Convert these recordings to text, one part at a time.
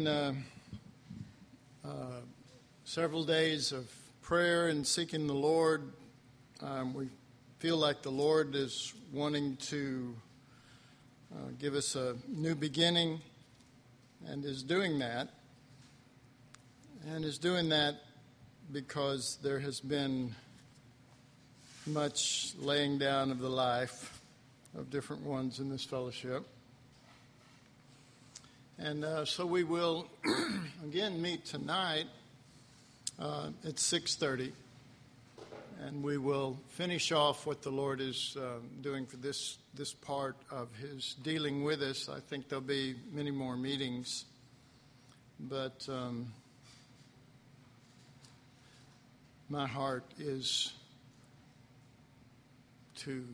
been several days of prayer and seeking the Lord. We feel like the Lord is wanting to give us a new beginning and is doing that. And is doing that because there has been much laying down of the life of different ones in this fellowship. And so we will again meet tonight at 6:30, and we will finish off what the Lord is doing for this part of His dealing with us. I think there'll be many more meetings, but my heart is to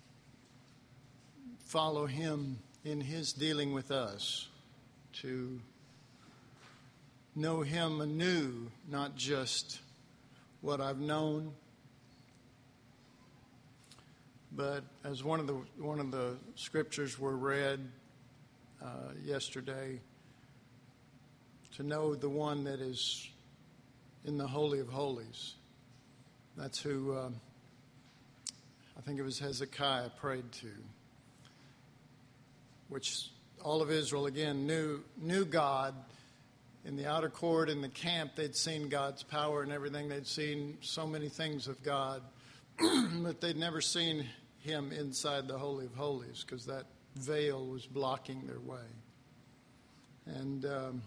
follow Him in His dealing with us, to know Him anew, not just what I've known, but as one of the scriptures were read yesterday, to know the one that is in the Holy of Holies. That's who I think it was Hezekiah prayed to, which all of Israel, again, knew God. In the outer court, in the camp, they'd seen God's power and everything. They'd seen so many things of God, but they'd never seen Him inside the Holy of Holies because that veil was blocking their way. And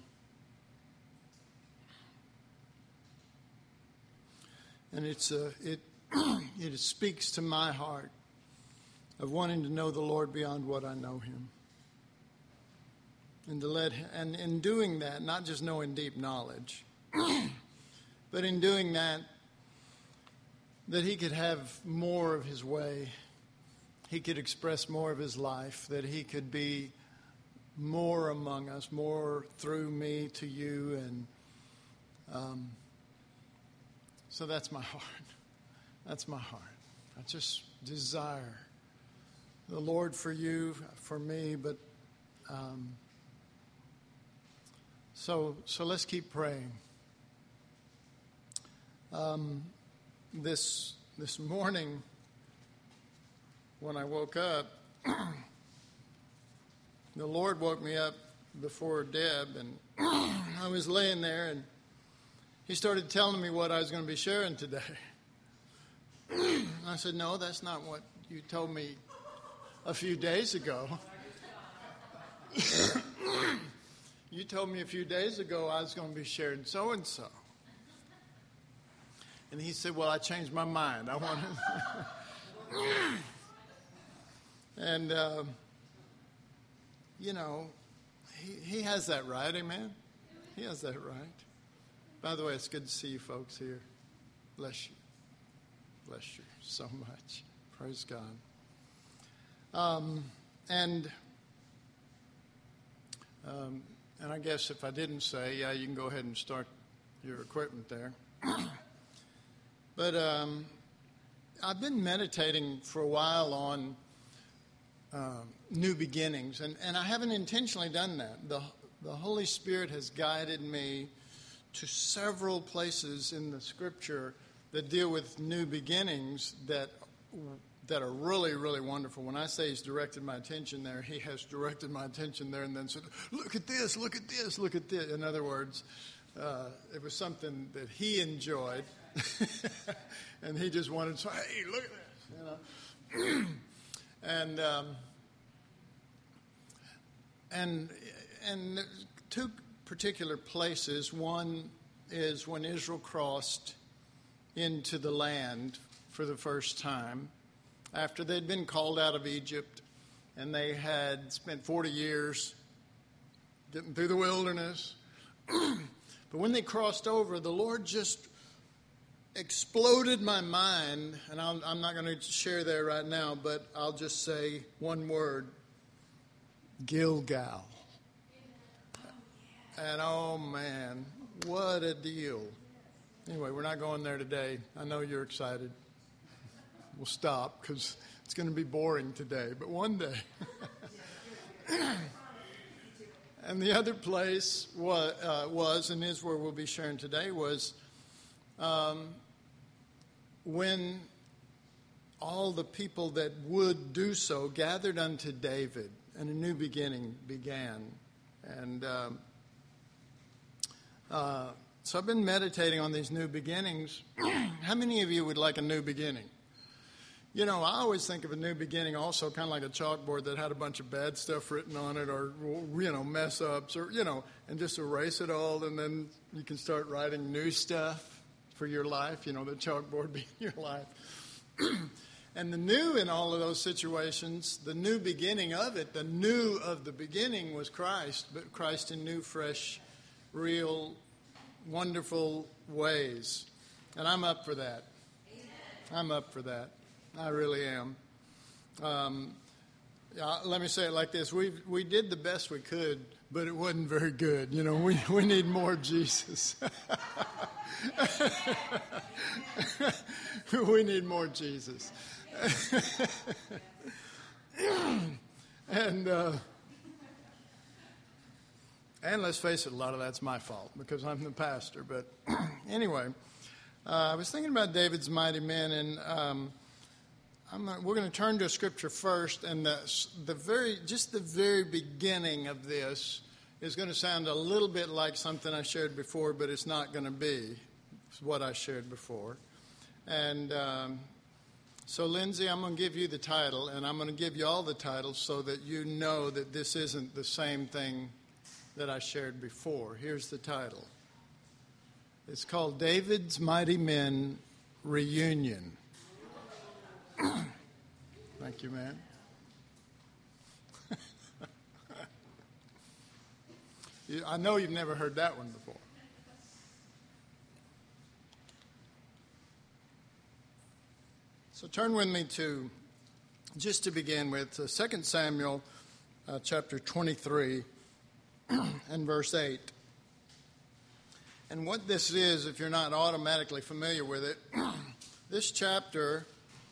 it speaks to my heart of wanting to know the Lord beyond what I know Him. And and in doing that, not just knowing deep knowledge, but in doing that He could have more of His way, He could express more of His life, that He could be more among us, more through me to you, and so that's my heart. That's my heart. I just desire the Lord for you, for me, but So let's keep praying. This morning, when I woke up, the Lord woke me up before Deb, and I was laying there, and He started telling me what I was going to be sharing today. I said, "No, that's not what you told me a few days ago." You told me a few days ago I was going to be sharing so-and-so. And he said, "Well, I changed my mind. I want to..." And, he has that right, amen? He has that right. By the way, it's good to see you folks here. Bless you. Bless you so much. Praise God. And I guess if I didn't say, yeah, you can go ahead and start your equipment there. But I've been meditating for a while on new beginnings, and I haven't intentionally done that. The Holy Spirit has guided me to several places in the Scripture that deal with new beginnings that are really, really wonderful. When I say He's directed my attention there, He has directed my attention there and then said, look at this, look at this, look at this. In other words, it was something that He enjoyed. And He just wanted to say, hey, look at this, And two particular places. One is when Israel crossed into the land for the first time, after they'd been called out of Egypt, and they had spent 40 years getting through the wilderness. But when they crossed over, the Lord just exploded my mind, and I'm not going to share there right now, but I'll just say one word: Gilgal. And oh man, what a deal. Anyway, we're not going there today. I know you're excited. We'll stop because it's going to be boring today, but one day. And the other place was, and is where we'll be sharing today, was when all the people that would do so gathered unto David, and a new beginning began. And so I've been meditating on these new beginnings. How many of you would like a new beginning? You know, I always think of a new beginning also kind of like a chalkboard that had a bunch of bad stuff written on it, or, you know, mess ups, or, you know, and just erase it all, and then you can start writing new stuff for your life, you know, the chalkboard being your life. And the new in all of those situations, the new beginning of it, the new of the beginning was Christ, but Christ in new, fresh, real, wonderful ways. And I'm up for that. I'm up for that. I really am. Let me say it like this. We did the best we could, but it wasn't very good. You know, we need more Jesus. We need more Jesus. And let's face it, a lot of that's my fault because I'm the pastor. But anyway, I was thinking about David's mighty men, and we're going to turn to a scripture first, and the very beginning of this is going to sound a little bit like something I shared before, but it's not going to be what I shared before. And so, Lindsay, I'm going to give you the title, and I'm going to give you all the titles so that you know that this isn't the same thing that I shared before. Here's the title. It's called David's Mighty Men Reunion. Thank you, man. I know you've never heard that one before. So turn with me to, just to begin with, 2 Samuel chapter 23 and verse 8. And what this is, if you're not automatically familiar with it, this chapter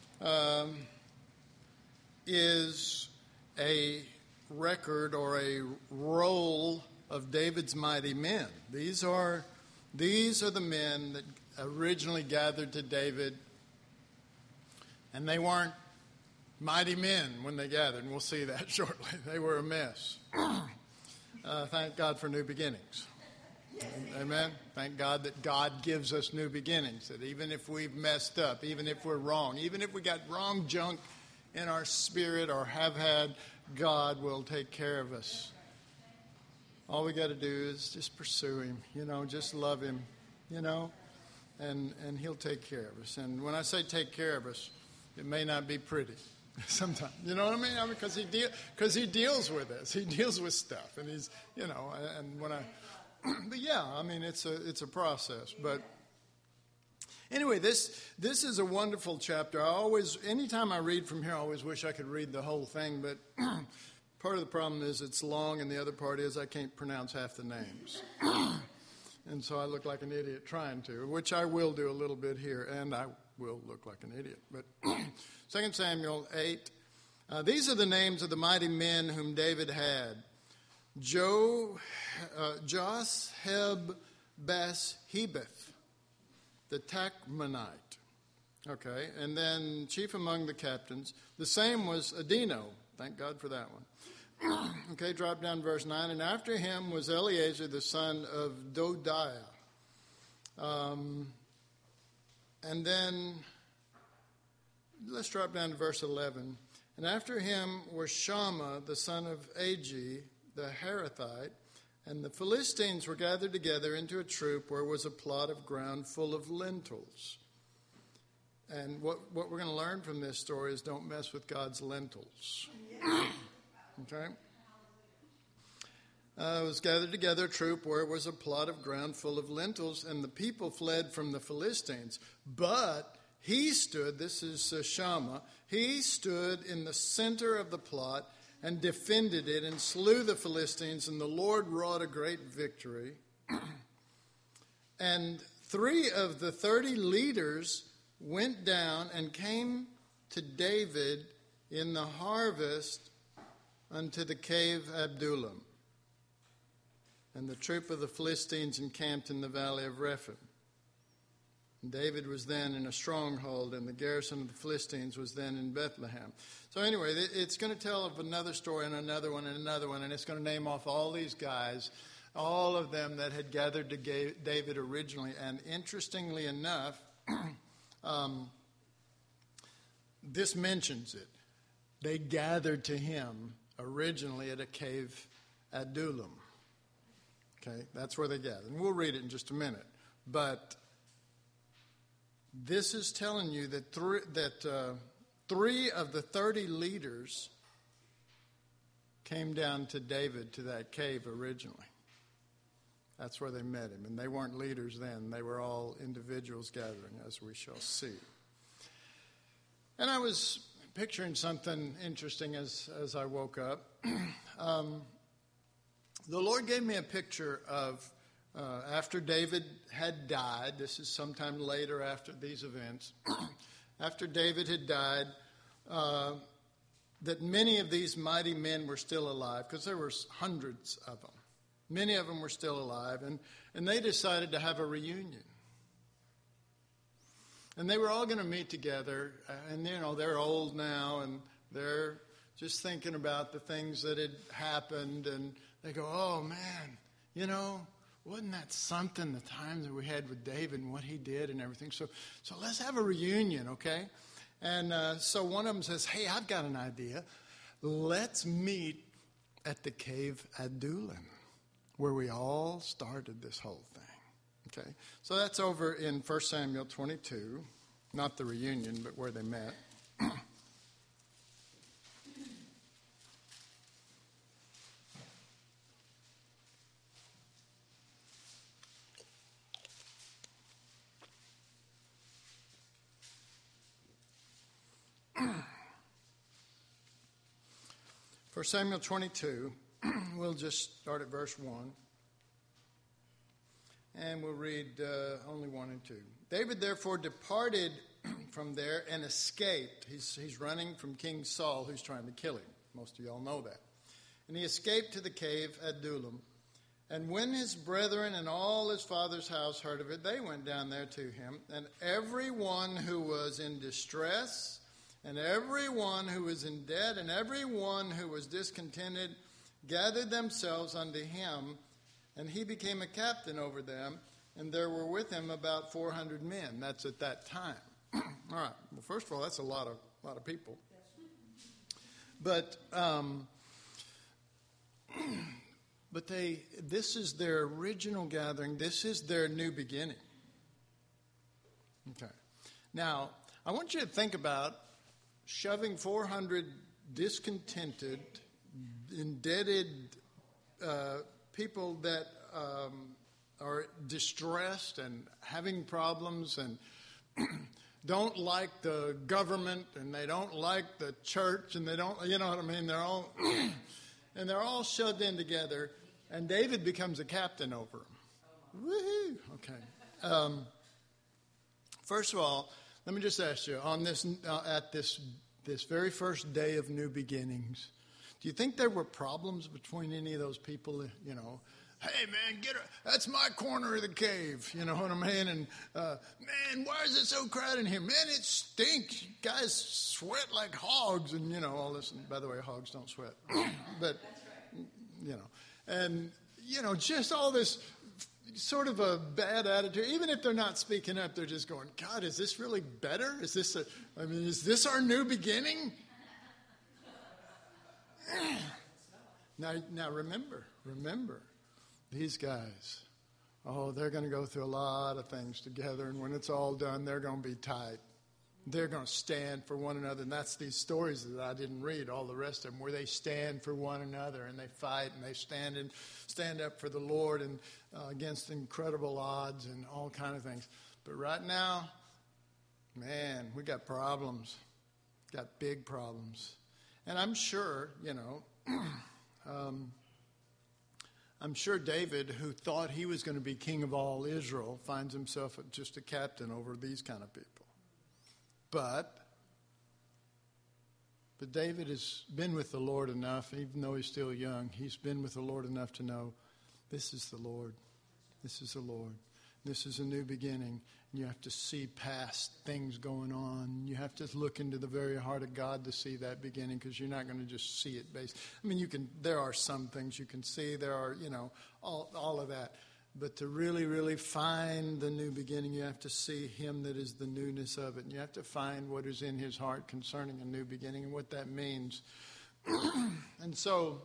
is a record or a roll of David's mighty men. These are the men that originally gathered to David, and they weren't mighty men when they gathered, and we'll see that shortly. They were a mess. Thank God for new beginnings. Amen. Thank God that God gives us new beginnings, that even if we've messed up, even if we're wrong, even if we got wrong junk in our spirit or have had, God will take care of us. All we got to do is just pursue Him, you know, just love Him, you know, and He'll take care of us. And when I say take care of us, it may not be pretty sometimes, you know what I mean? Because He deals with us. He deals with stuff, and He's, you know, and when but yeah, I mean, it's a process. But anyway, this is a wonderful chapter. Anytime I read from here, I always wish I could read the whole thing, but part of the problem is it's long, and the other part is I can't pronounce half the names. And so I look like an idiot trying to, which I will do a little bit here, and I will look like an idiot. But 2 Samuel 8, these are the names of the mighty men whom David had. Josheb-Bas-Hebeth, the Tachmonite. Okay, and then chief among the captains. The same was Adino. Thank God for that one. Okay, drop down verse 9. And after him was Eleazar, the son of Dodiah. And then, let's drop down to verse 11. And after him was Shammah, the son of Agi, the Harathite. And the Philistines were gathered together into a troop where was a plot of ground full of lentils. And what we're going to learn from this story is don't mess with God's lentils. Okay? It was gathered together a troop where was a plot of ground full of lentils, and the people fled from the Philistines. But he stood, this is Shammah, he stood in the center of the plot and defended it and slew the Philistines, and the Lord wrought a great victory. And 3 of the 30 leaders went down and came to David in the harvest unto the cave Adullam. and the troop of the Philistines encamped in the valley of Rephaim. And David was then in a stronghold, and the garrison of the Philistines was then in Bethlehem. So anyway, it's going to tell of another story and another one and another one, and it's going to name off all these guys, all of them that had gathered to David originally. And interestingly enough, this mentions it. They gathered to him originally at a cave at Adullam. Okay, that's where they gathered. And we'll read it in just a minute. But this is telling you that three of the 30 leaders came down to David to that cave originally. That's where they met him. And they weren't leaders then. They were all individuals gathering, as we shall see. And I was picturing something interesting as I woke up. The Lord gave me a picture of after David had died. This is sometime later after these events. After David had died, that many of these mighty men were still alive, because there were hundreds of them. Many of them were still alive, and they decided to have a reunion. And they were all going to meet together, and they're old now, and they're just thinking about the things that had happened, and they go, oh man, wasn't that something, the time that we had with David and what he did and everything? So let's have a reunion, okay? And so one of them says, hey, I've got an idea. Let's meet at the cave Adullam, where we all started this whole thing. Okay, so that's over in 1 Samuel 22, not the reunion, but where they met. For Samuel 22, we'll just start at verse 1. And we'll read only 1 and 2. David therefore departed from there and escaped. He's running from King Saul, who's trying to kill him. Most of y'all know that. And he escaped to the cave at Adullam. And when his brethren and all his father's house heard of it, they went down there to him. And everyone who was in distress, and everyone who was in debt, and everyone who was discontented, gathered themselves unto him. And he became a captain over them, and there were with him about 400 men. That's at that time. All right. Well, first of all, that's a lot of people. But this is their original gathering. This is their new beginning. Okay. Now, I want you to think about shoving 400 discontented, indebted people that are distressed and having problems and don't like the government, and they don't like the church, and they don't, you know what I mean? They're all shoved in together, and David becomes a captain over them. Woohoo! Okay. First of all, let me just ask you, on this at this very first day of new beginnings, do you think there were problems between any of those people? Hey man, that's my corner of the cave. You know what I mean? And man, why is it so crowded in here? Man, it stinks. Guys sweat like hogs, and all this. And by the way, hogs don't sweat, but and just all this sort of a bad attitude. Even if they're not speaking up, they're just going, God, is this really better? Is this our new beginning? Now remember, these guys, they're going to go through a lot of things together, and when it's all done, they're going to be tight. They're going to stand for one another, and that's these stories that I didn't read, all the rest of them, where they stand for one another, and they fight, and they stand up for the Lord and against incredible odds and all kind of things. But right now, man, we got problems, got big problems. And I'm sure, I'm sure David, who thought he was going to be king of all Israel, finds himself just a captain over these kind of people. But David has been with the Lord enough, even though he's still young, he's been with the Lord enough to know This is the Lord. This is the Lord. This is a new beginning. You have to see past things going on. You have to look into the very heart of God to see that beginning, because you're not going to just see it based. I mean, there are some things you can see. There are, all of that. But to really, really find the new beginning, you have to see Him that is the newness of it. And you have to find what is in His heart concerning a new beginning and what that means. And so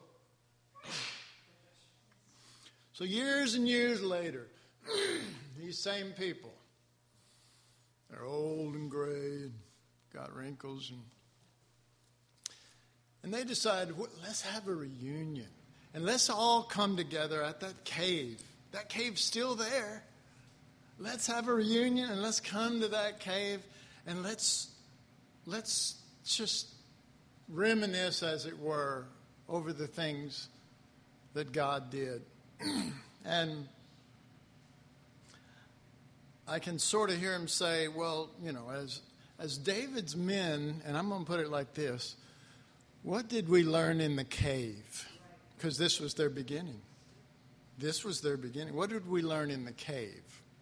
years and years later, these same people, they're old and gray and got wrinkles, and they decided, let's have a reunion, and let's all come together at that cave. That cave's still there. Let's have a reunion, and let's come to that cave, and let's just reminisce, as it were, over the things that God did. And I can sort of hear him say, well, as David's men, and I'm going to put it like this, what did we learn in the cave? Because this was their beginning. This was their beginning. What did we learn in the cave?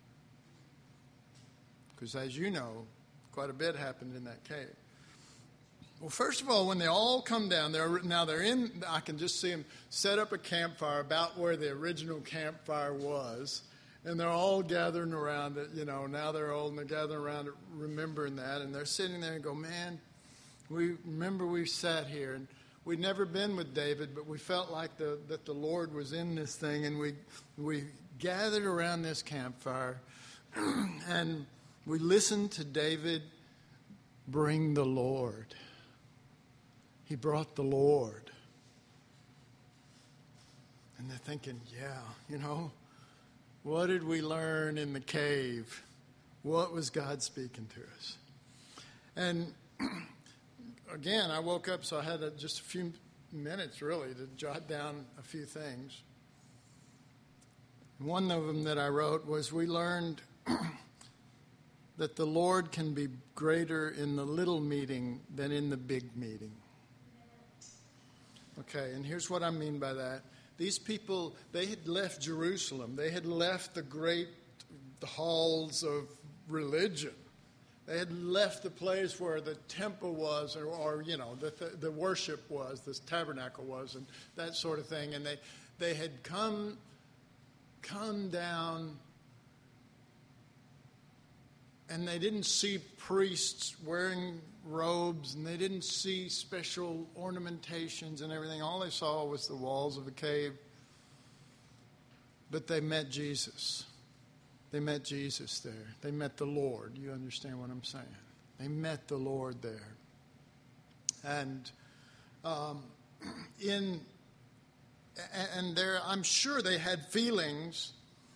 Because as you know, quite a bit happened in that cave. Well, first of all, when they all come down, I can just see them set up a campfire about where the original campfire was. And they're all gathering around it, now they're old and they're gathering around it, remembering that. And they're sitting there and go, man, we sat here and we'd never been with David, but we felt like that the Lord was in this thing. And we gathered around this campfire and we listened to David bring the Lord. He brought the Lord. And they're thinking, what did we learn in the cave? What was God speaking to us? And again, I woke up, so I had just a few minutes, really, to jot down a few things. One of them that I wrote was, we learned that the Lord can be greater in the little meeting than in the big meeting. Okay, and here's what I mean by that. These people, they had left Jerusalem. They had left the halls of religion. They had left the place where the temple was, or the worship was, the tabernacle was, and that sort of thing. And they had come down, and they didn't see priests wearing robes, and they didn't see special ornamentations and everything. All they saw was the walls of a cave. But they met Jesus. They met Jesus there. They met the Lord. You understand what I'm saying? They met the Lord there. And there, I'm sure they had feelings.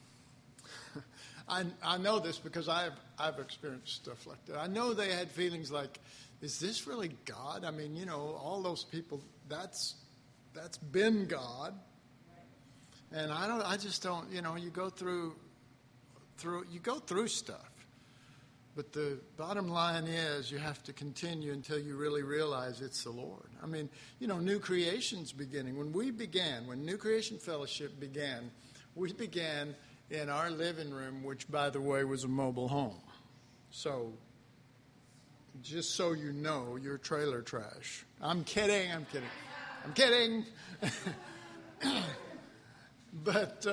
I know this because I've experienced stuff like that. I know they had feelings like, is this really God? I mean, all those people, that's been God. And I just don't, you go through stuff. But the bottom line is you have to continue until you really realize it's the Lord. I mean, New Creation's beginning. When New Creation Fellowship began, we began in our living room, which, by the way, was a mobile home. So, just so you know, you're trailer trash. I'm kidding. But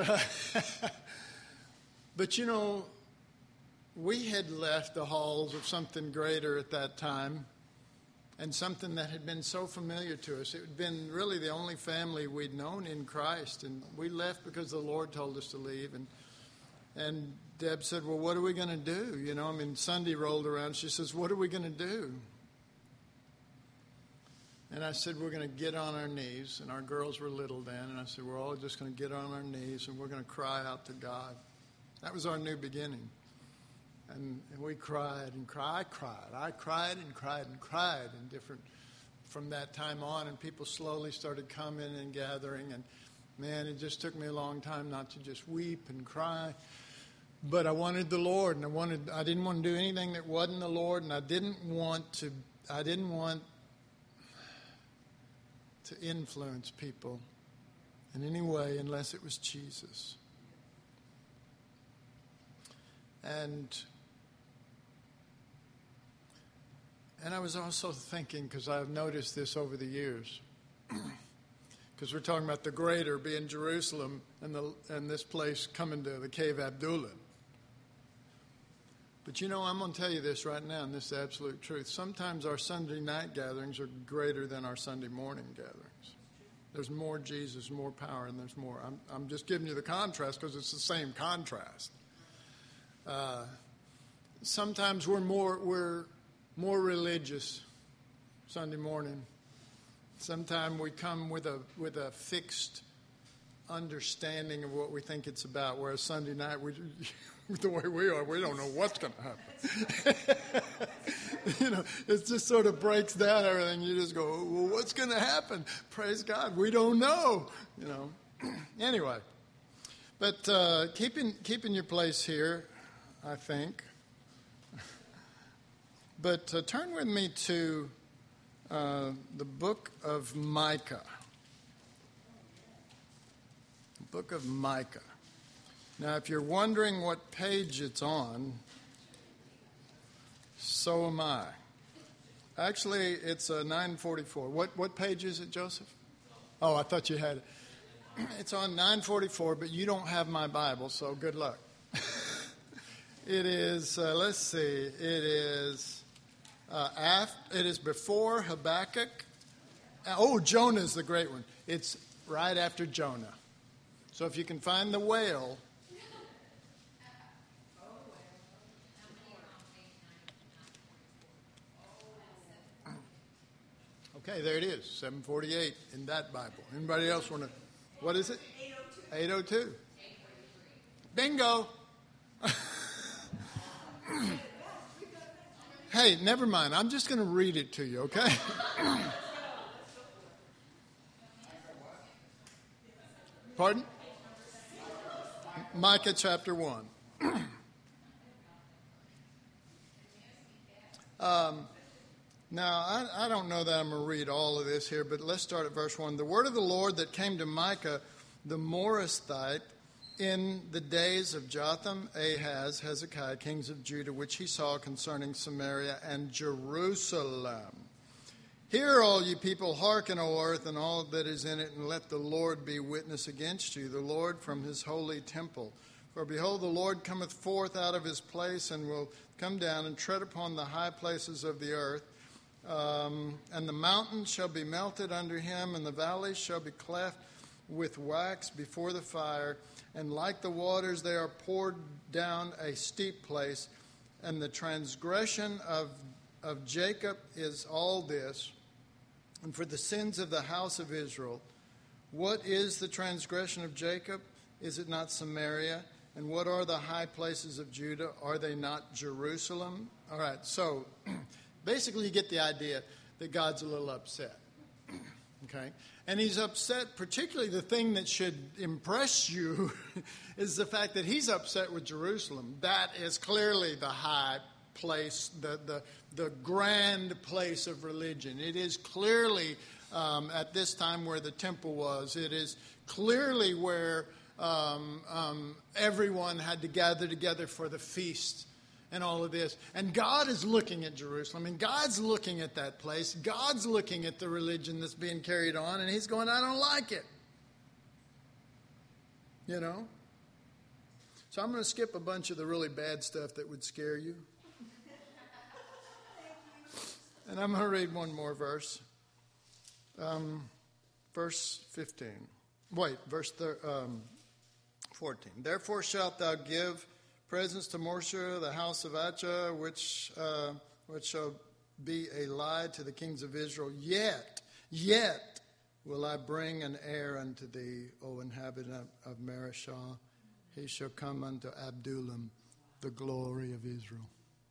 we had left the halls of something greater at that time, and something that had been so familiar to us. It had been really the only family we'd known in Christ, and we left because the Lord told us to leave. And Deb said, well, what are we going to do? Sunday rolled around. She says, what are we going to do? And I said, we're going to get on our knees. And our girls were little then. And I said, we're all just going to get on our knees and we're going to cry out to God. That was our new beginning. And we cried and cried. I cried and cried and cried in different, from that time on. And people slowly started coming and gathering. And man, it just took me a long time not to just weep and cry. But I wanted the Lord, and I didn't want to do anything that wasn't the Lord, and I didn't want to influence people in any way unless it was Jesus. And I was also thinking, because I've noticed this over the years, because we're talking about the greater being Jerusalem and this place coming to the Cave Adullam. But I'm going to tell you this right now, and this is the absolute truth. Sometimes our Sunday night gatherings are greater than our Sunday morning gatherings. There's more Jesus, more power, and there's more. I'm just giving you the contrast because it's the same contrast. Sometimes we're more religious Sunday morning. Sometimes we come with a fixed understanding of what we think it's about, whereas Sunday night, the way we are, we don't know what's going to happen. It just sort of breaks down everything. You just go, well, what's going to happen? Praise God, we don't know. Anyway, but keeping your place here, I think. But turn with me to the book of Micah. The book of Micah. Now, if you're wondering what page it's on, so am I. Actually, it's 944. What page is it, Joseph? Oh, I thought you had it. It's on 944, but you don't have my Bible, so good luck. It is, let's see, it is before Habakkuk. Oh, Jonah's the great one. It's right after Jonah. So if you can find the whale. Okay, there it is, 748 in that Bible. Anybody else want to, what is it? 802. 802. Bingo. Hey, never mind. I'm just going to read it to you, okay? Pardon? Micah chapter 1. Now, I don't know that I'm going to read all of this here, but let's start at verse 1. The word of the Lord that came to Micah, the Morasthite, in the days of Jotham, Ahaz, Hezekiah, kings of Judah, which he saw concerning Samaria and Jerusalem. Hear, all you people, hearken, O earth, and all that is in it, and let the Lord be witness against you, the Lord from his holy temple. For behold, the Lord cometh forth out of his place, and will come down and tread upon the high places of the earth. And the mountains shall be melted under him, and the valleys shall be cleft with wax before the fire. And like the waters, they are poured down a steep place. And the transgression of Jacob is all this. And for the sins of the house of Israel, what is the transgression of Jacob? Is it not Samaria? And what are the high places of Judah? Are they not Jerusalem? All right, so basically you get the idea that God's a little upset. Okay? And he's upset, particularly the thing that should impress you is the fact that he's upset with Jerusalem. That is clearly the high place, the grand place of religion. It is clearly at this time where the temple was. It is clearly where everyone had to gather together for the feast and all of this. And God is looking at Jerusalem, and God's looking at that place. God's looking at the religion that's being carried on, and he's going, I don't like it. You know? So I'm going to skip a bunch of the really bad stuff that would scare you. And I'm going to read one more verse. Verse 15. Wait, verse 14. Therefore shalt thou give presents to Morsha, the house of Achah, which shall be a lie to the kings of Israel. Yet will I bring an heir unto thee, O inhabitant of Mareshah. He shall come unto Adullam, the glory of Israel.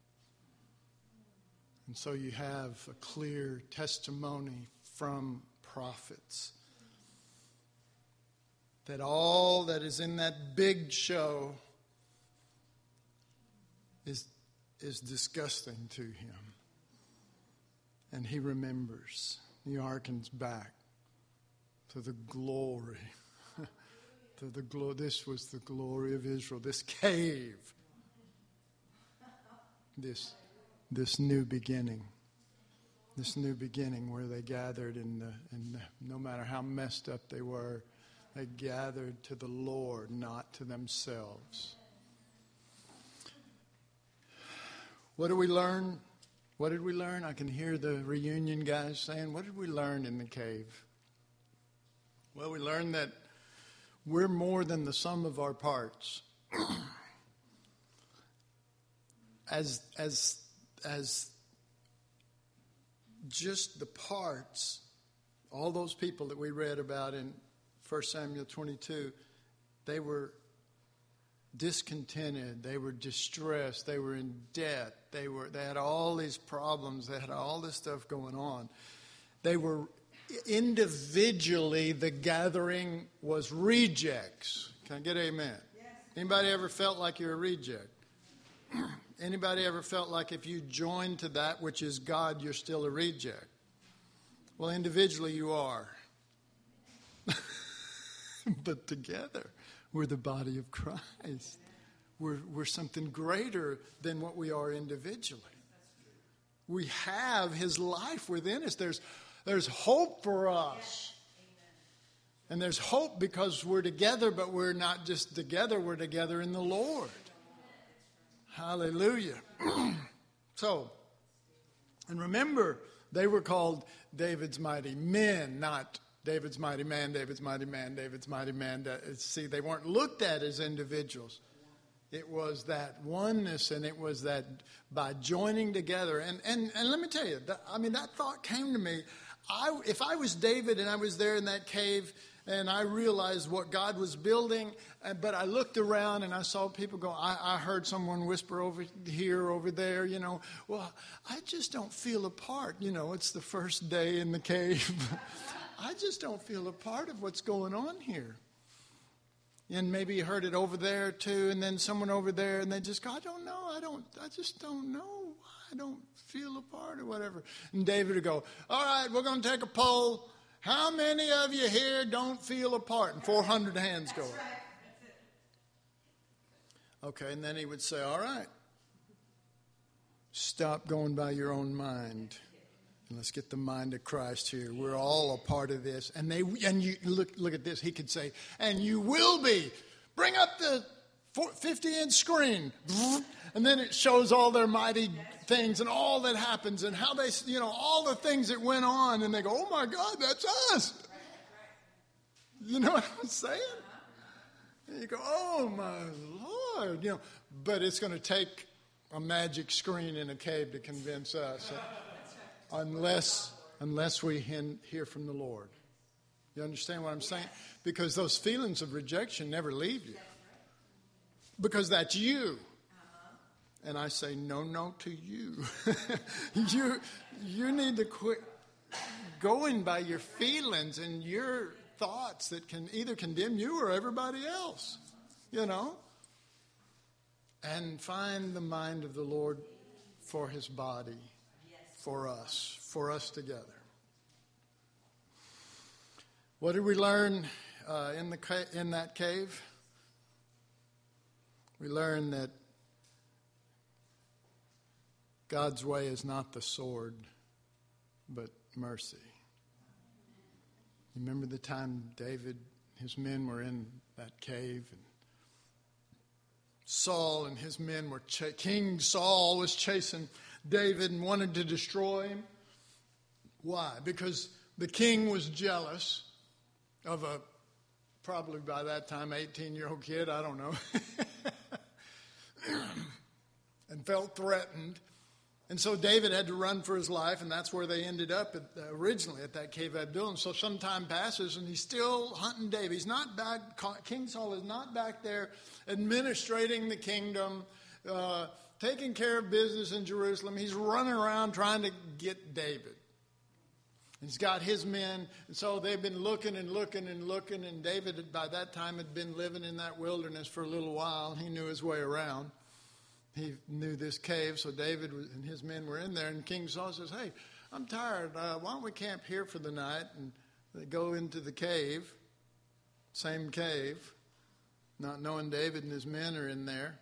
And so you have a clear testimony from prophets that all that is in that big show is disgusting to him. And he remembers. He harkens back to the glory This was the glory of Israel. This cave. This new beginning. This new beginning where they gathered and no matter how messed up they were, they gathered to the Lord, not to themselves. What did we learn? What did we learn? I can hear the reunion guys saying, what did we learn in the cave? Well, we learned that we're more than the sum of our parts. As just the parts, all those people that we read about in 1 Samuel 22, they were discontented, they were distressed, they were in debt, they had all these problems, they had all this stuff going on. They were individually, the gathering was rejects. Can I get amen? Yes. Anybody ever felt like you're a reject? Anybody ever felt like if you join to that which is God, you're still a reject? Well, individually you are. But together, we're the body of Christ. We're something greater than what we are individually. We have His life within us. There's hope for us. And there's hope because we're together, but we're not just together, we're together in the Lord. Hallelujah. So, and remember, they were called David's mighty men, not David's mighty man, David's mighty man, David's mighty man. See, they weren't looked at as individuals. It was that oneness, and it was that by joining together. And let me tell you, that thought came to me. If I was David and I was there in that cave and I realized what God was building, but I looked around and I saw people go, I heard someone whisper over here, over there, well, I just don't feel a part. It's the first day in the cave. I just don't feel a part of what's going on here. And maybe you heard it over there too, and then someone over there, and they just go, I don't know, I just don't know. I don't feel a part or whatever. And David would go, all right, we're going to take a poll. How many of you here don't feel a part? And 400 hands go up. Okay, and then he would say, all right, stop going by your own mind. And let's get the mind of Christ here. We're all a part of this. And you look at this. He could say, and you will be. Bring up the 50-inch screen. And then it shows all their mighty things and all that happens and how they, all the things that went on. And they go, oh my God, that's us. You know what I'm saying? And you go, oh my Lord. But it's going to take a magic screen in a cave to convince us. Unless we hear from the Lord. You understand what I'm saying? Because those feelings of rejection never leave you. Because that's you. And I say, no to you. You need to quit going by your feelings and your thoughts that can either condemn you or everybody else. And find the mind of the Lord for His body. For us together. What did we learn in that cave? We learned that God's way is not the sword, but mercy. You remember the time David, his men were in that cave, and Saul and his men were King Saul was chasing David and wanted to destroy him. Why? Because the king was jealous of a, probably by that time, 18-year-old kid, I don't know, and felt threatened. And so David had to run for his life, and that's where they ended up originally at that cave Adullam. So some time passes, and he's still hunting David. He's not back. King Saul is not back there administrating the kingdom, taking care of business in Jerusalem. He's running around trying to get David. He's got his men, and so they've been looking, and David by that time had been living in that wilderness for a little while. He knew his way around. He knew this cave, so David and his men were in there, and King Saul says, hey, I'm tired. Why don't we camp here for the night? And they go into the cave, same cave, not knowing David and his men are in there.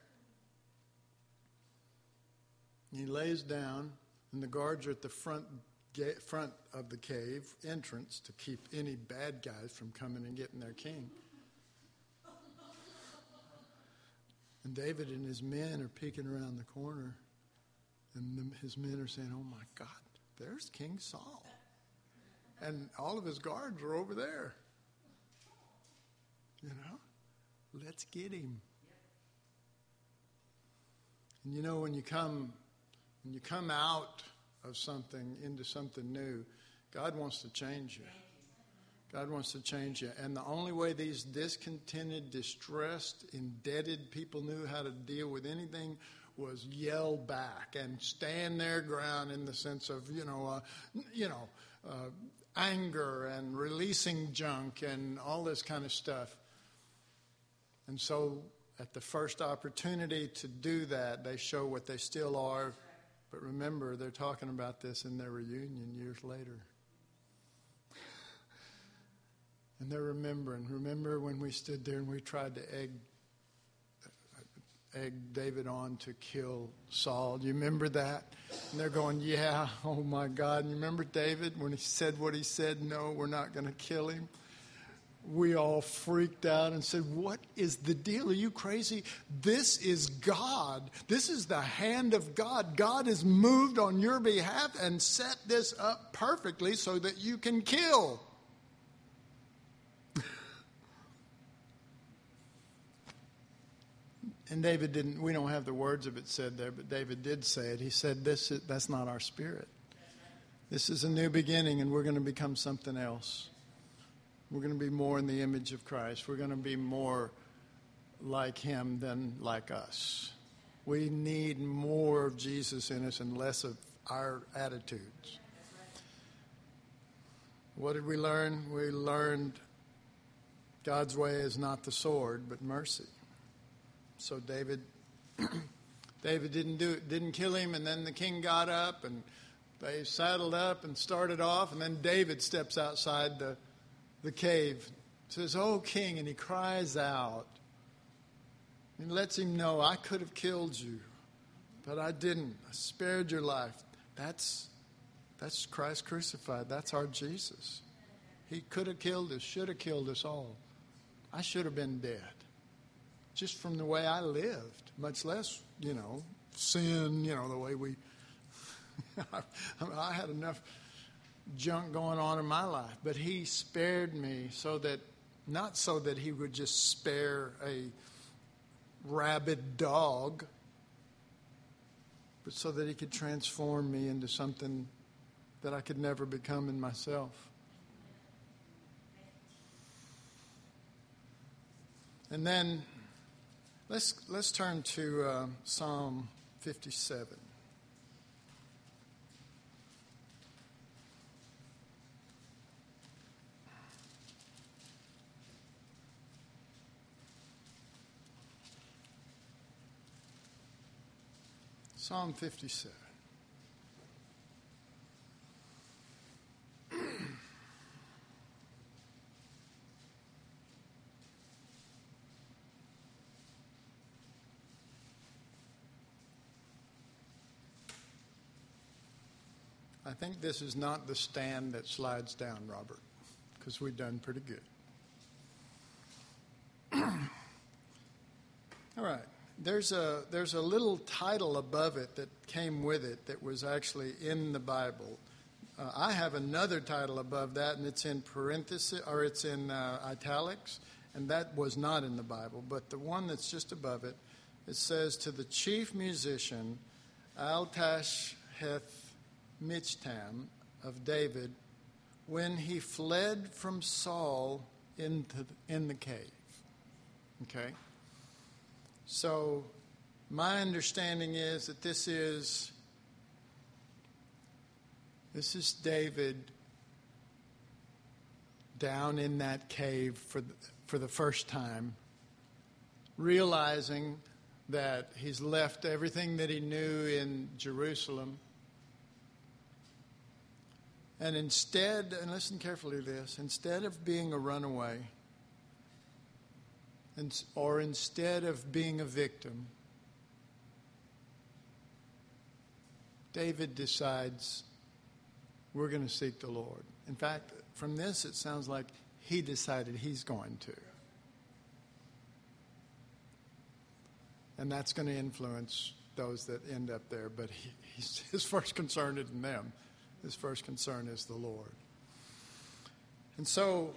He lays down, and the guards are at the front of the cave entrance to keep any bad guys from coming and getting their king. And David and his men are peeking around the corner, and his men are saying, "Oh my God, there's King Saul." And all of his guards are over there. You know, let's get him. And you know, when you come out of something into something new, God wants to change you. God wants to change you. And the only way these discontented, distressed, indebted people knew how to deal with anything was yell back and stand their ground in the sense of, anger and releasing junk and all this kind of stuff. And so at the first opportunity to do that, they show what they still are. But remember, they're talking about this in their reunion years later. And they're remembering. Remember when we stood there and we tried to egg David on to kill Saul? Do you remember that? And they're going, yeah, oh my God. And you remember David when he said what he said? No, we're not going to kill him. We all freaked out and said, what is the deal? Are you crazy? This is God. This is the hand of God. God has moved on your behalf and set this up perfectly so that you can kill. And David didn't, we don't have the words of it said there, but David did say it. He said, that's not our spirit. This is a new beginning, and we're going to become something else. We're going to be more in the image of Christ. We're going to be more like him than like us. We need more of Jesus in us and less of our attitudes. What did we learn? We learned God's way is not the sword, but mercy. So David didn't kill him, and then the king got up, and they saddled up and started off, and then David steps outside the cave, says, "Oh, king," and he cries out. And lets him know, I could have killed you, but I didn't. I spared your life. That's Christ crucified. That's our Jesus. He could have killed us, should have killed us all. I should have been dead. Just from the way I lived, much less, sin, the way we... I had enough junk going on in my life, but he spared me not so that he would just spare a rabid dog, but so that he could transform me into something that I could never become in myself. And then let's turn to Psalm 57. Psalm 57. I think this is not the stand that slides down, Robert, because we've done pretty good. All right. There's a little title above it that came with it that was actually in the Bible. I have another title above that, and it's in parentheses, or it's in italics, and that was not in the Bible. But the one that's just above it, it says, to the chief musician, Altasheth Michtam of David, when he fled from Saul in the cave. Okay? So my understanding is that this is David down in that cave for the first time, realizing that he's left everything that he knew in Jerusalem. And instead, and listen carefully to this, instead of being a runaway, or instead of being a victim, David decides, we're going to seek the Lord. In fact, from this, it sounds like he decided he's going to. And that's going to influence those that end up there. But his first concern isn't them. His first concern is the Lord. And so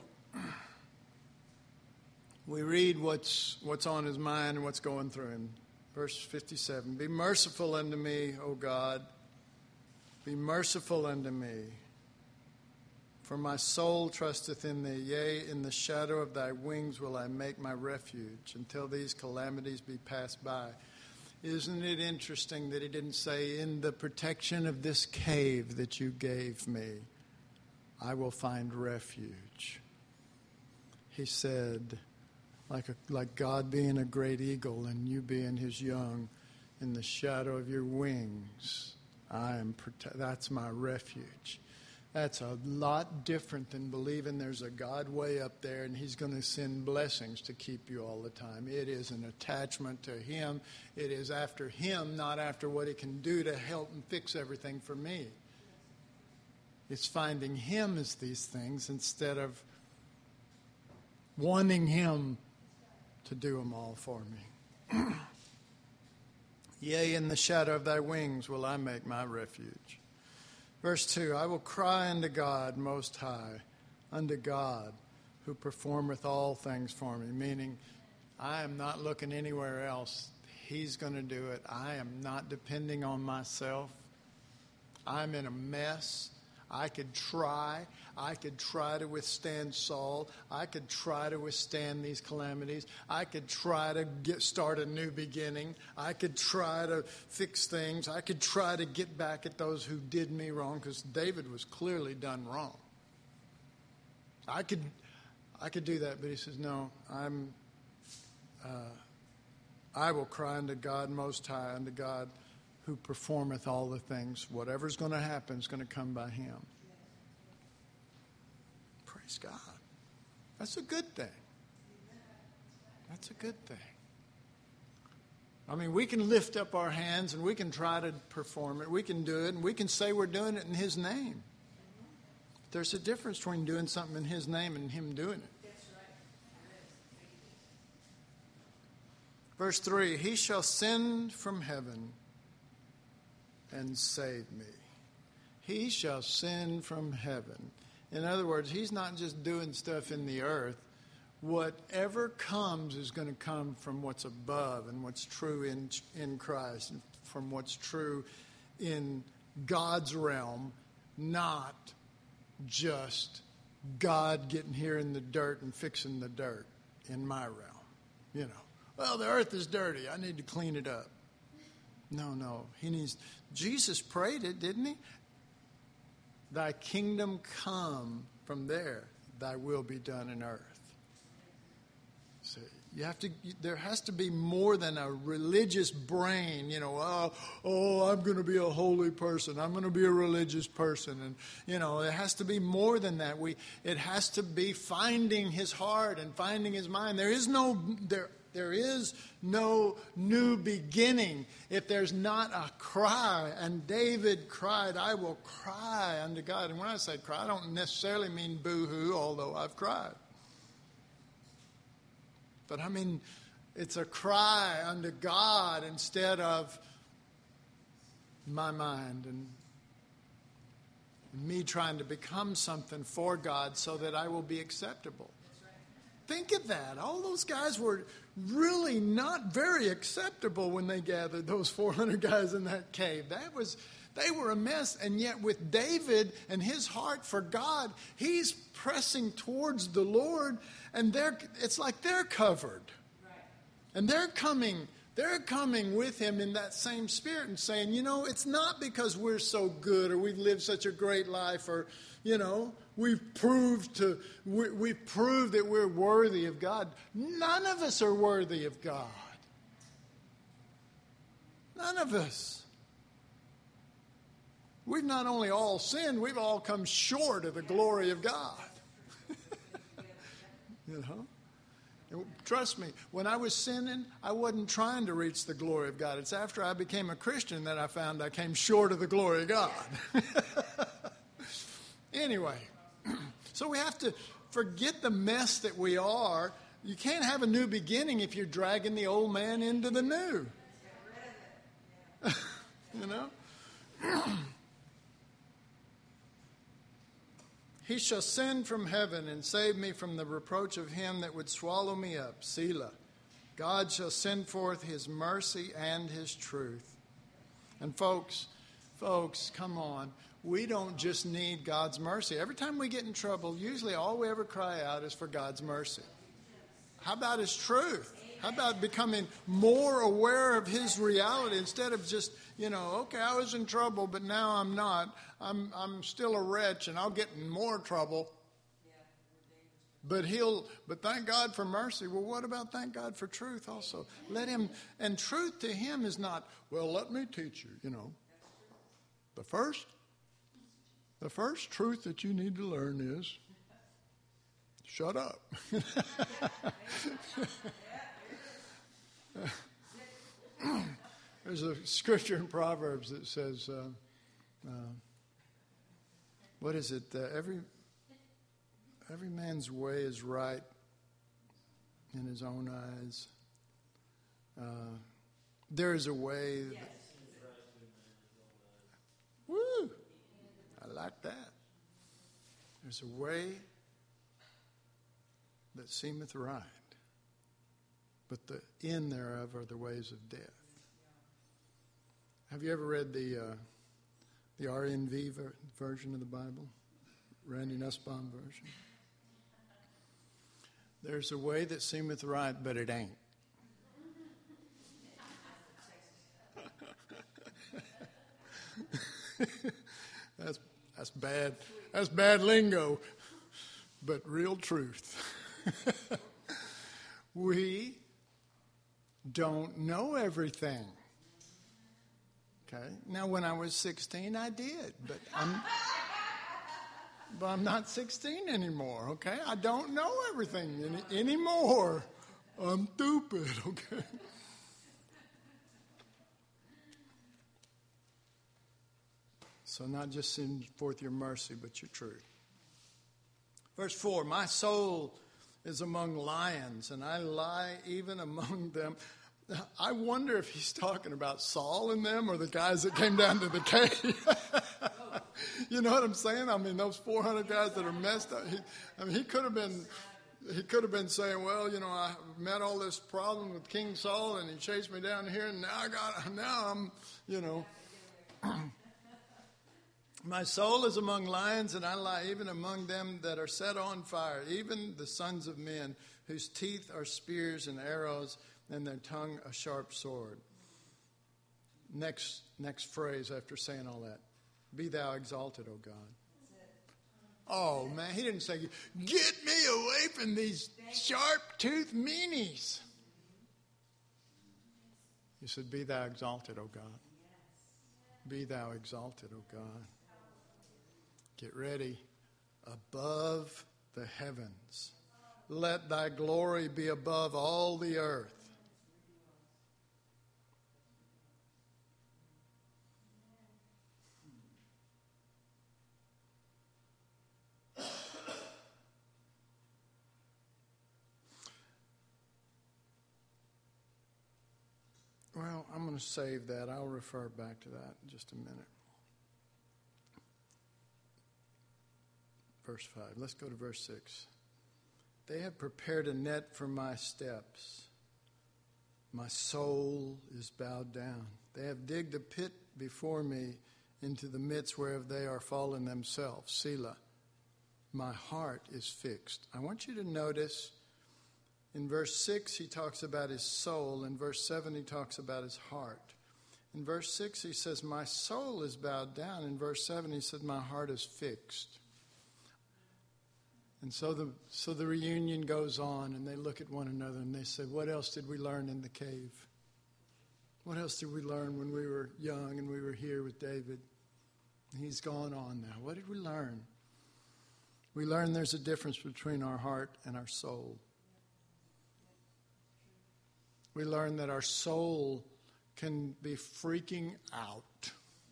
we read what's on his mind and what's going through him. Verse 57, be merciful unto me, O God. Be merciful unto me. For my soul trusteth in thee. Yea, in the shadow of thy wings will I make my refuge until these calamities be passed by. Isn't it interesting that he didn't say, in the protection of this cave that you gave me, I will find refuge. He said, like God being a great eagle and you being his young, in the shadow of your wings, that's my refuge. That's a lot different than believing there's a God way up there and he's going to send blessings to keep you all the time. It is an attachment to him. It is after him, not after what he can do to help and fix everything for me. It's finding him as these things instead of wanting him to do them all for me. Yea, in the shadow of thy wings will I make my refuge. Verse 2, I will cry unto God most high, unto God who performeth all things for me. Meaning, I am not looking anywhere else. He's going to do it. I am not depending on myself. I'm in a mess. I could try to withstand Saul. I could try to withstand these calamities. I could try to start a new beginning. I could try to fix things. I could try to get back at those who did me wrong, because David was clearly done wrong. I could do that, but he says, no, I will cry unto God most high, unto God who performeth all the things. Whatever's going to happen is going to come by him. Praise God. That's a good thing. That's a good thing. I mean, we can lift up our hands and we can try to perform it. We can do it and we can say we're doing it in his name. There's a difference between doing something in his name and him doing it. Verse 3, he shall send from heaven and save me. He shall send from heaven. In other words, he's not just doing stuff in the earth. Whatever comes is going to come from what's above and what's true in Christ, and from what's true in God's realm, not just God getting here in the dirt and fixing the dirt in my realm. You know, well, the earth is dirty. I need to clean it up. No. Jesus prayed it, didn't he? Thy kingdom come, from there, thy will be done in earth. So there has to be more than a religious brain, I'm going to be a holy person. I'm going to be a religious person. And, it has to be more than that. It has to be finding his heart and finding his mind. There is no new beginning if there's not a cry. And David cried, I will cry unto God. And when I say cry, I don't necessarily mean boo-hoo, although I've cried. But I mean, it's a cry unto God instead of my mind and me trying to become something for God so that I will be acceptable. Think of that. All those guys were really not very acceptable when they gathered, those 400 guys in that cave. They were a mess. And yet with David and his heart for God, he's pressing towards the Lord, and it's like they're covered. Right. And they're coming with him in that same spirit and saying, it's not because we're so good or we've lived such a great life or, we've proved that we're worthy of God. None of us are worthy of God. None of us. We've not only all sinned, we've all come short of the glory of God. Trust me, when I was sinning, I wasn't trying to reach the glory of God. It's after I became a Christian that I found I came short of the glory of God. Anyway, so we have to forget the mess that we are. You can't have a new beginning if you're dragging the old man into the new. You know? He shall send from heaven and save me from the reproach of him that would swallow me up. Selah. God shall send forth his mercy and his truth. And folks, come on. We don't just need God's mercy. Every time we get in trouble, usually all we ever cry out is for God's mercy. How about his truth? How about becoming more aware of his reality instead of just, okay, I was in trouble, but now I'm not. I'm still a wretch, and I'll get in more trouble. But thank God for mercy. Well, what about thank God for truth also? Let him, and truth to him is not, well, let me teach you, The first truth that you need to learn is, shut up. There's a scripture in Proverbs that says, what is it? Every man's way is right in his own eyes. There is a way. Woo! I like that. There's a way that seemeth right, but the end thereof are the ways of death. Have you ever read the RNV version of the Bible? Randy Nussbaum version? There's a way that seemeth right, but it ain't. That's bad. That's bad lingo, but real truth. We don't know everything. Okay. Now, when I was 16, I did, but I'm not 16 anymore. Okay. I don't know everything anymore. I'm stupid. Okay. So not just send forth your mercy, but your truth. Verse 4, my soul is among lions, and I lie even among them. I wonder if he's talking about Saul and them or the guys that came down to the cave. You know what I'm saying? I mean, those 400 guys that are messed up. He could have been saying, well, I met all this problem with King Saul, and he chased me down here, and now I'm. My soul is among lions, and I lie even among them that are set on fire, even the sons of men, whose teeth are spears and arrows, and their tongue a sharp sword. Next phrase after saying all that. Be thou exalted, O God. Oh, man, he didn't say, get me away from these sharp-toothed meanies. He said, be thou exalted, O God. Be thou exalted, O God. Get ready. Above the heavens. Let thy glory be above all the earth. Well, I'm going to save that. I'll refer back to that in just a minute. Verse 5. Let's go to verse 6. They have prepared a net for my steps. My soul is bowed down. They have digged a pit before me into the midst whereof they are fallen themselves. Selah. My heart is fixed. I want you to notice in verse 6 he talks about his soul. In verse 7 he talks about his heart. In verse 6 he says, my soul is bowed down. In verse 7 he said, my heart is fixed. And so the reunion goes on, and they look at one another, and they say, what else did we learn in the cave? What else did we learn when we were young and we were here with David? He's gone on now. What did we learn? We learned there's a difference between our heart and our soul. we learn that our soul can be freaking out.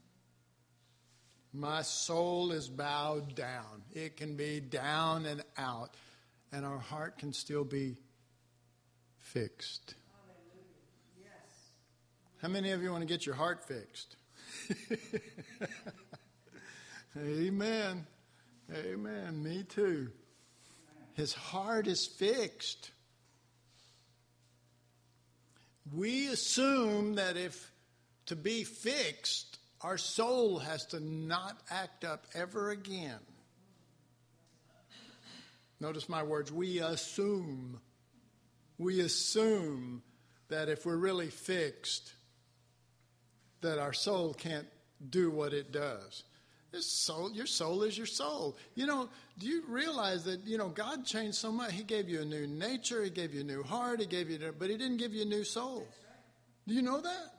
My soul is bowed down. It can be down and out. And our heart can still be fixed. Yes. How many of you want to get your heart fixed? Amen. Amen. Me too. His heart is fixed. We assume that if to be fixed, our soul has to not act up ever again. Notice my words. We assume. We assume that if we're really fixed, that our soul can't do what it does. Your soul is your soul. You know, do you realize that, God changed so much? He gave you a new nature. He gave you a new heart. But he didn't give you a new soul. Do you know that?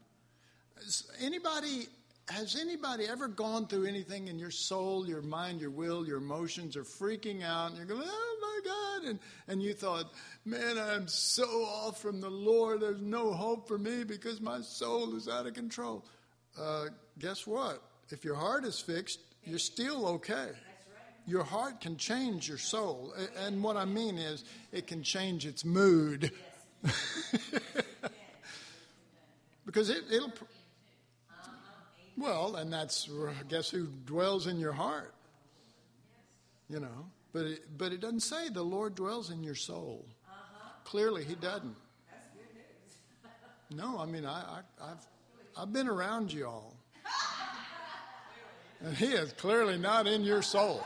Has anybody ever gone through anything in your soul, your mind, your will, your emotions are freaking out and you're going, oh my God. And you thought, man, I'm so off from the Lord. There's no hope for me because my soul is out of control. Guess what? If your heart is fixed, you're still okay. Your heart can change your soul. And what I mean is it can change its mood. Because it'll... Well, and that's, guess who dwells in your heart? But it doesn't say the Lord dwells in your soul. Clearly, he doesn't. That's good news. No, I mean, I've been around you all. And he is clearly not in your soul.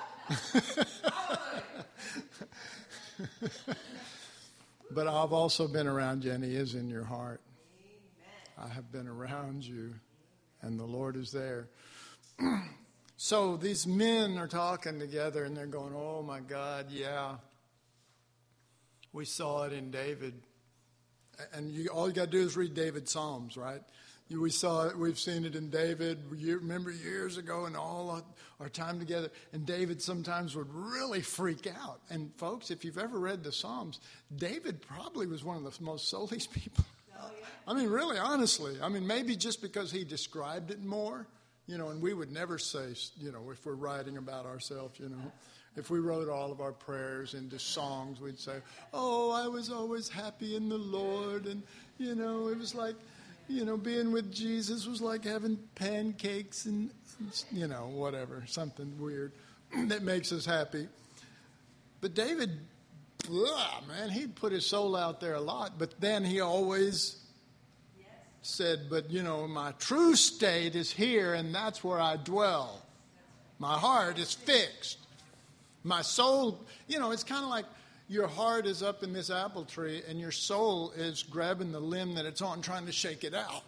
But I've also been around you, and he is in your heart. I have been around you, and the Lord is there. So these men are talking together, and they're going, oh, my God, yeah. We saw it in David. And all you got to do is read David's Psalms, right? We saw it. We've seen it in David. You remember years ago and all our time together. And David sometimes would really freak out. And folks, if you've ever read the Psalms, David probably was one of the most souliest people. Oh, yeah. I mean, really, honestly. I mean, maybe just because he described it more, and we would never say, if we're writing about ourselves, if we wrote all of our prayers into songs, we'd say, oh, I was always happy in the Lord. And, it was like, being with Jesus was like having pancakes and, whatever, something weird that makes us happy. But David, man, he put his soul out there a lot. But then he always said, but, my true state is here, and that's where I dwell. My heart is fixed. My soul, it's kind of like your heart is up in this apple tree and your soul is grabbing the limb that it's on, trying to shake it out.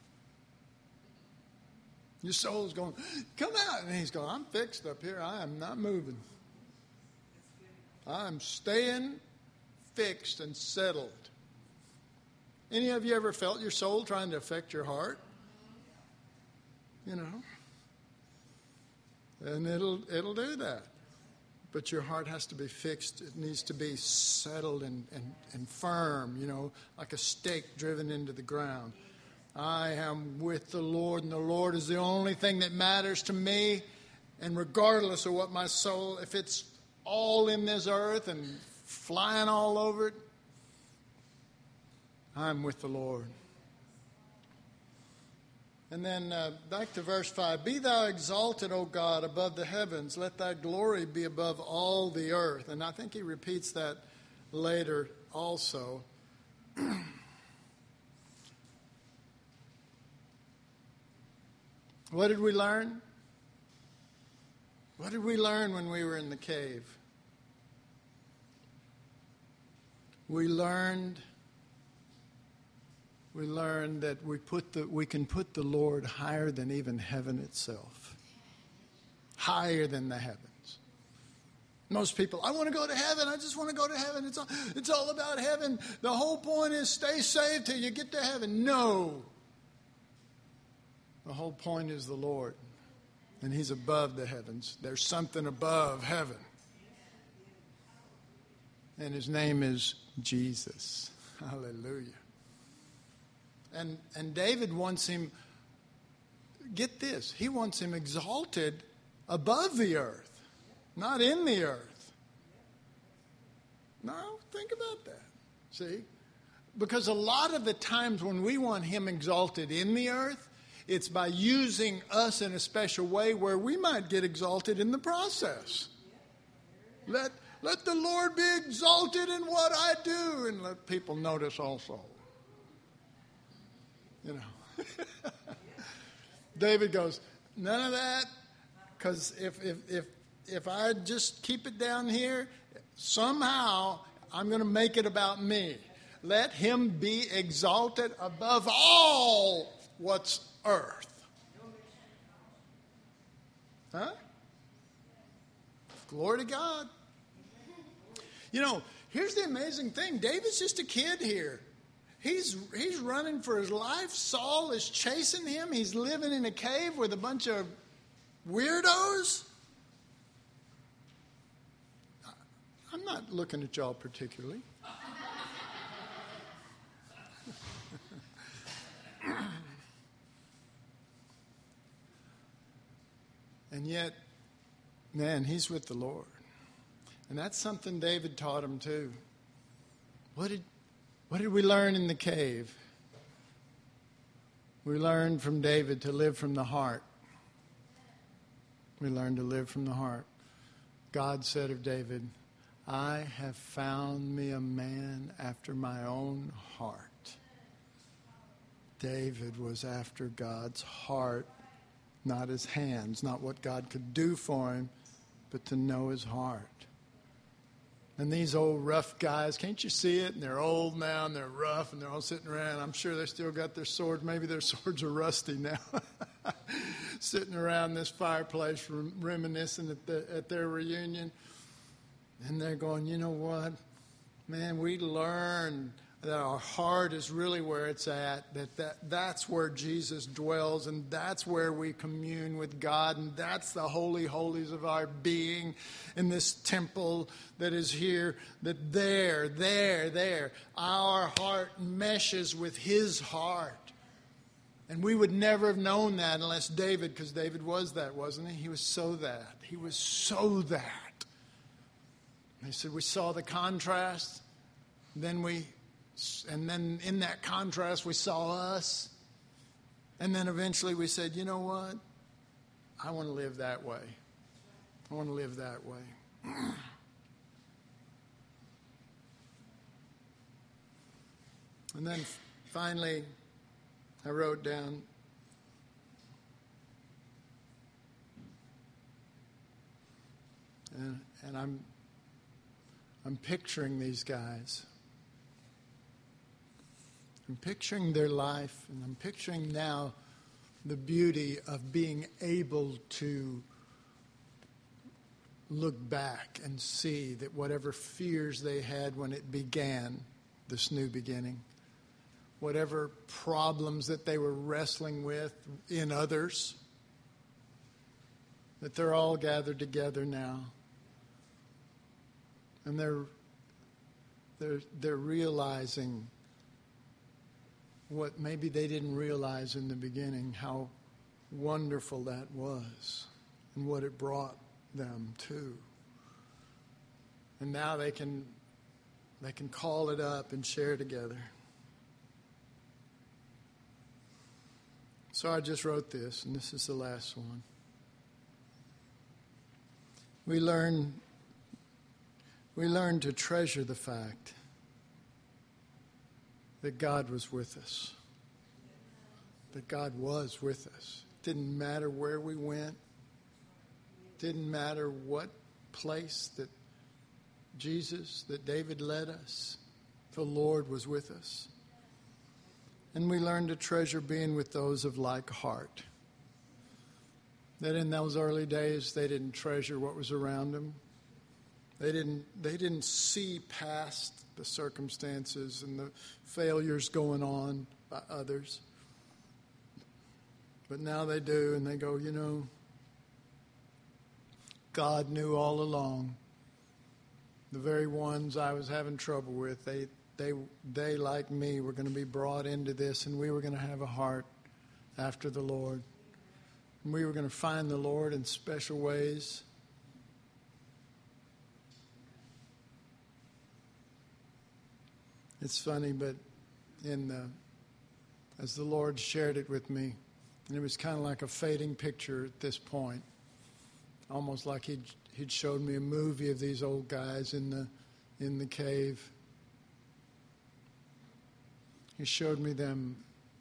Your soul is going, come out. And he's going, I'm fixed up here. I am not moving. I'm staying fixed and settled. Any of you ever felt your soul trying to affect your heart? And it'll do that. But your heart has to be fixed. It needs to be settled and firm, like a stake driven into the ground. I am with the Lord, and the Lord is the only thing that matters to me. And regardless of what my soul, if it's all in this earth and flying all over it, I'm with the Lord. And then back to verse 5. Be thou exalted, O God, above the heavens. Let thy glory be above all the earth. And I think he repeats that later also. What did we learn? What did we learn when we were in the cave? We learned that we can put the Lord higher than even heaven itself. Higher than the heavens. Most people, I want to go to heaven. I just want to go to heaven. It's all about heaven. The whole point is stay saved till you get to heaven. No. The whole point is the Lord. And he's above the heavens. There's something above heaven. And his name is Jesus. Hallelujah. And David wants him, get this, he wants him exalted above the earth, not in the earth. No, think about that. See? Because a lot of the times when we want him exalted in the earth, it's by using us in a special way where we might get exalted in the process. Let the Lord be exalted in what I do, and let people notice also. You know. David goes, none of that, because if I just keep it down here, somehow I'm going to make it about me. Let him be exalted above all what's earth. Huh? Glory to God. You know, here's the amazing thing. David's just a kid here. He's running for his life. Saul is chasing him. He's living in a cave with a bunch of weirdos. I'm not looking at y'all particularly. And yet, man, he's with the Lord. And that's something David taught him too. What did we learn in the cave? We learned from David to live from the heart. We learned to live from the heart. God said of David, I have found me a man after my own heart. David was after God's heart, not his hands, not what God could do for him, but to know his heart. And these old rough guys, can't you see it? And they're old now and they're rough and they're all sitting around. I'm sure they still got their swords. Maybe their swords are rusty now. Sitting around this fireplace reminiscing at their reunion. And they're going, you know what? Man, we learned that our heart is really where it's at, that's where Jesus dwells, and that's where we commune with God, and that's the holy holies of our being in this temple that is here, that there, our heart meshes with his heart. And we would never have known that unless David, because David was that, wasn't he? He was so that. He was so that. And he said, we saw the contrast, and then in that contrast, we saw us. And then eventually we said, you know what? I want to live that way. I want to live that way. And then finally, I wrote down, and I'm picturing these guys. I'm picturing their life, and I'm picturing now the beauty of being able to look back and see that whatever fears they had when it began, this new beginning, whatever problems that they were wrestling with in others, that they're all gathered together now. And they're realizing what maybe they didn't realize in the beginning, how wonderful that was and what it brought them to. And now they can call it up and share together. So I just wrote this, and this is the last one. We learn to treasure the fact that God was with us. That God was with us. Didn't matter where we went. Didn't matter what place that David led us. The Lord was with us. And we learned to treasure being with those of like heart. That in those early days, they didn't treasure what was around them. They didn't see past the circumstances and the failures going on by others. But now they do, and they go, you know, God knew all along. The very ones I was having trouble with, they like me, were going to be brought into this, and we were going to have a heart after the Lord. And we were going to find the Lord in special ways. It's funny, but as the Lord shared it with me, and it was kind of like a fading picture at this point, almost like he'd showed me a movie of these old guys in the cave. He showed me them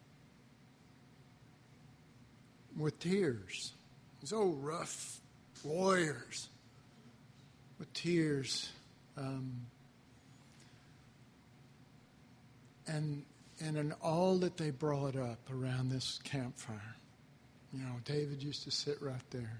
with tears. These old rough warriors with tears. And in all that they brought up around this campfire. You know, David used to sit right there.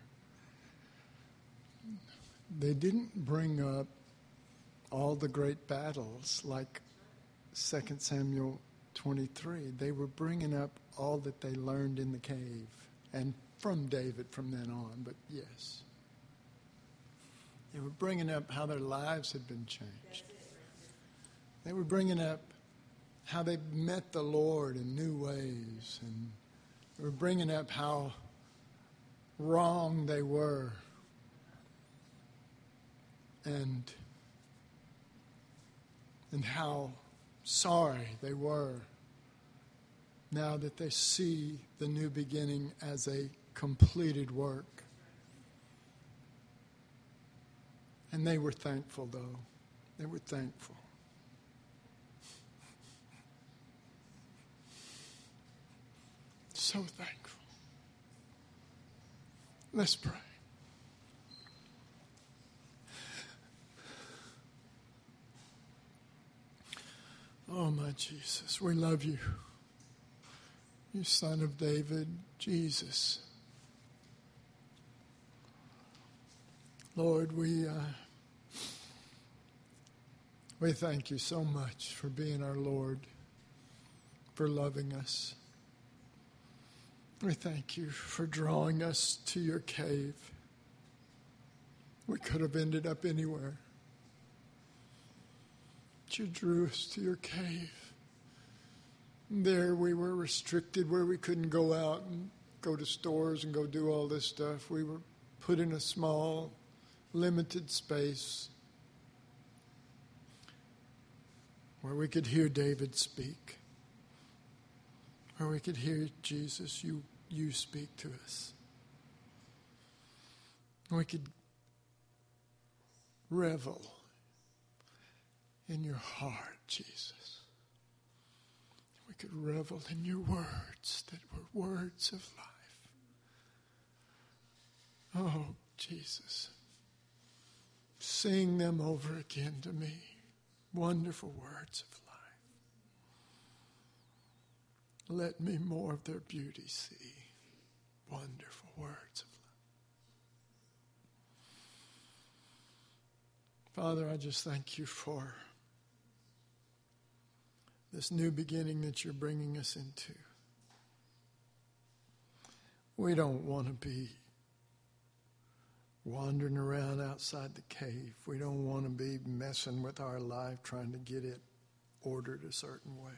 They didn't bring up all the great battles like 2 Samuel 23. They were bringing up all that they learned in the cave and from David from then on, but yes. They were bringing up how their lives had been changed. They were bringing up how they met the Lord in new ways, and they were bringing up how wrong they were, and how sorry they were now that they see the new beginning as a completed work. And they were thankful, though. They were thankful. So thankful. Let's pray. Oh, my Jesus, we love you. You Son of David, Jesus. Lord, we thank you so much for being our Lord, for loving us. We thank you for drawing us to your cave. We could have ended up anywhere. But you drew us to your cave. There we were restricted, where we couldn't go out and go to stores and go do all this stuff. We were put in a small, limited space where we could hear David speak, where we could hear Jesus, you speak to us. We could revel in your heart, Jesus. We could revel in your words that were words of life. Oh, Jesus. Sing them over again to me. Wonderful words of life. Let me more of their beauty see. Wonderful words of life. Father, I just thank you for this new beginning that you're bringing us into. We don't want to be wandering around outside the cave. We don't want to be messing with our life, trying to get it ordered a certain way.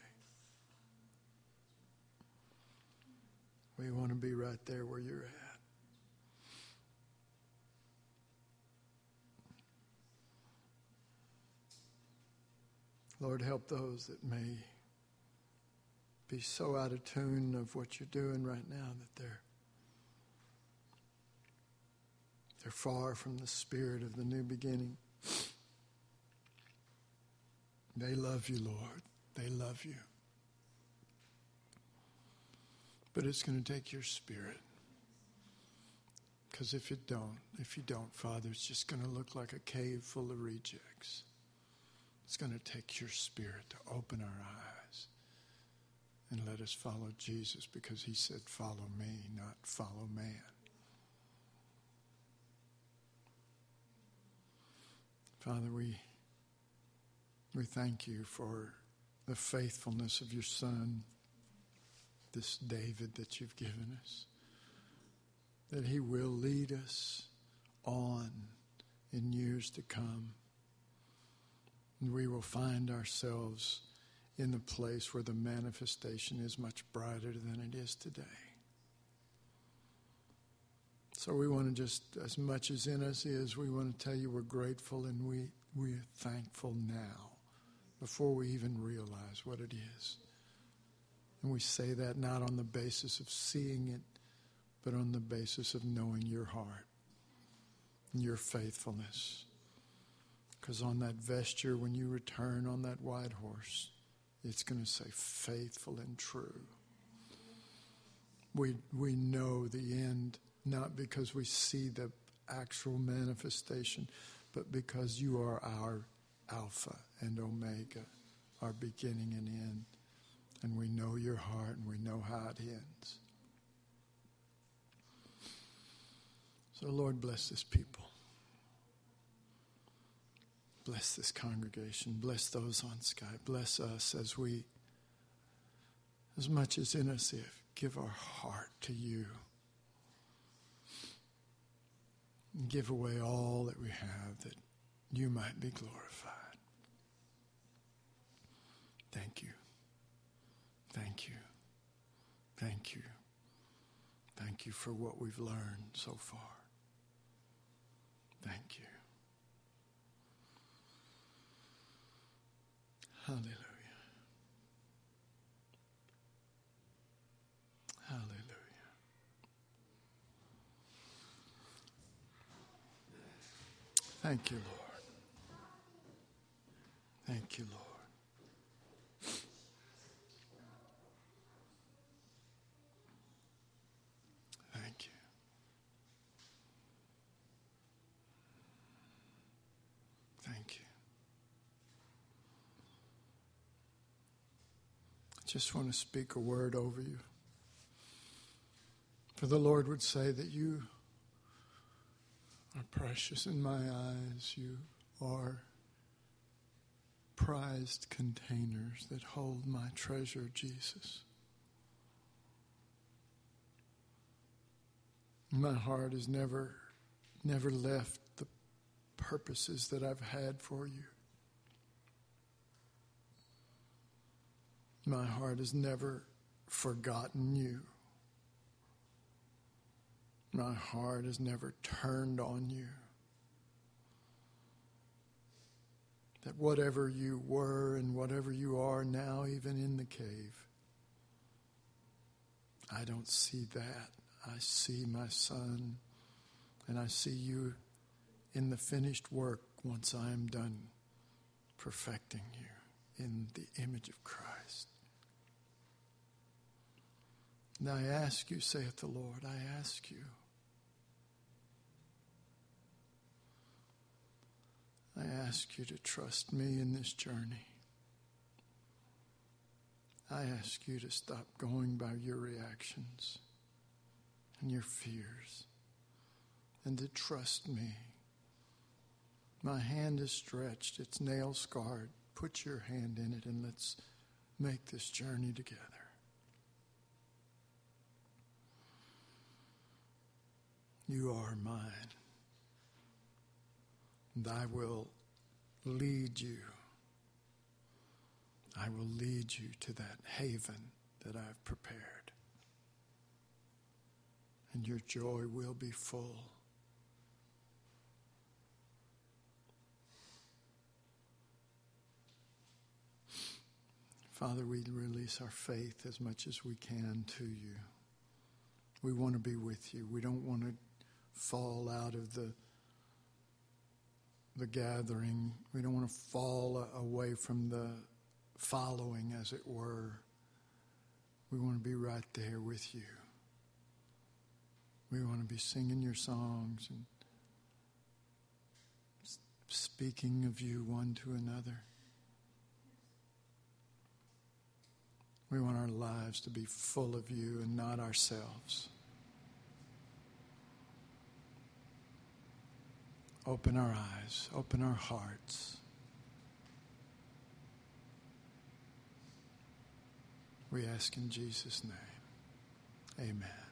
We want to be right there where you're at. Lord, help those that may be so out of tune of what you're doing right now that they're far from the spirit of the new beginning. They love you, Lord. They love you. But it's going to take your spirit. Because if you don't, Father, it's just going to look like a cave full of rejects. It's going to take your spirit to open our eyes and let us follow Jesus, because he said, follow me, not follow man. Father, we thank you for the faithfulness of your Son, this David that you've given us, that he will lead us on in years to come. And we will find ourselves in the place where the manifestation is much brighter than it is today. So we want to just, as much as in us is, we want to tell you we're grateful and we're thankful now, before we even realize what it is. And we say that not on the basis of seeing it, but on the basis of knowing your heart and your faithfulness. Because on that vesture, when you return on that white horse, it's going to say faithful and true. We know the end, not because we see the actual manifestation, but because you are our Alpha and Omega, our beginning and end. And we know your heart and we know how it ends. So Lord, bless this people. Bless this congregation. Bless those on Skype. Bless us as we, as much as in us, give our heart to you. And give away all that we have that you might be glorified. Thank you. Thank you. Thank you. Thank you for what we've learned so far. Thank you. Hallelujah. Hallelujah. Thank you, Lord. Thank you, Lord. Thank you. Thank you. I just want to speak a word over you. For the Lord would say that you are precious in my eyes. You are prized containers that hold my treasure, Jesus. My heart has never left the purposes that I've had for you. My heart has never forgotten you. My heart has never turned on you. That whatever you were and whatever you are now, even in the cave, I don't see that. I see my Son, and I see you in the finished work once I am done perfecting you in the image of Christ. And I ask you, saith the Lord, I ask you, I ask you to trust me in this journey. I ask you to stop going by your reactions and your fears and to trust me. My hand is stretched. It's nail scarred. Put your hand in it and let's make this journey together. You are mine. And I will lead you. I will lead you to that haven that I've prepared. And your joy will be full. Father, we release our faith as much as we can to you. We want to be with you. We don't want to fall out of the gathering. We don't want to fall away from the following, as it were. We want to be right there with you. We want to be singing your songs and speaking of you one to another. We want our lives to be full of you and not ourselves. Open our eyes, open our hearts. We ask in Jesus' name. Amen.